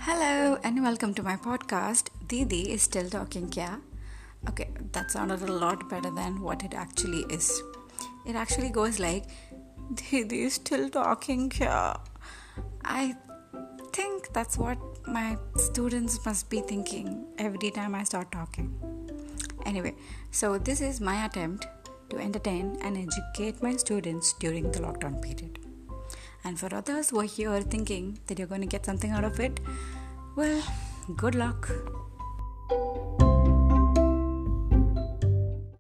Hello and welcome to my podcast. Didi is still talking kya? Okay, that sounded a lot better than what it actually is. It actually goes like Didi is still talking kya? I think that's what my students must be thinking every time I start talking. Anyway, so this is my attempt to entertain and educate my students during the lockdown period. And for others who are here thinking that you're going to get something out of it, well, good luck.